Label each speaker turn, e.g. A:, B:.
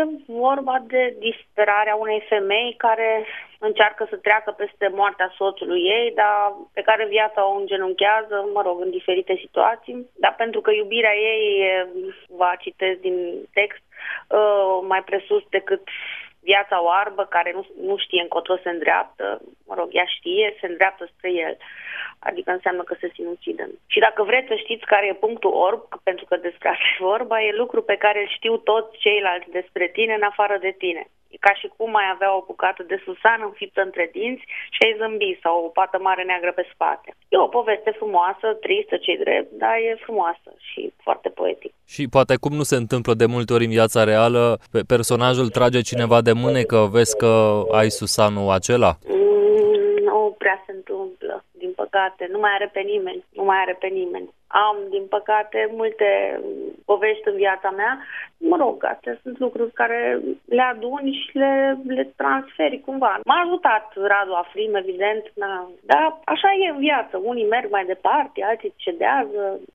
A: e vorba de disperarea unei femei care încearcă să treacă peste moartea soțului ei, dar pe care viața o îngenunchează, în diferite situații. Dar pentru că iubirea ei, vă citesc din text, mai presus decât viața oarbă, care nu știe încotro se îndreaptă, ea știe, se îndreaptă spre el. Adică înseamnă că se sinucidă. Și dacă vreți să știți care e punctul orb, pentru că despre asta e vorba, e lucru pe care îl știu toți ceilalți despre tine în afară de tine. E ca și cum ai avea o bucată de susană înfiptă între dinți și ai zâmbi, sau o pată mare neagră pe spate. E o poveste frumoasă, tristă, ce-i drept, dar e frumoasă și foarte poetic.
B: Și poate cum nu se întâmplă de multe ori în viața reală, personajul trage cineva de mânecă, vezi că ai susanul acela?
A: Nu prea se întâmplă, din păcate. Nu mai are pe nimeni. Am, din păcate, multe povești în viața mea. Astea sunt lucruri care le aduni și le transferi cumva. M-a ajutat Radu Aflim, evident, dar așa e în viață. Unii merg mai departe, alții cedează.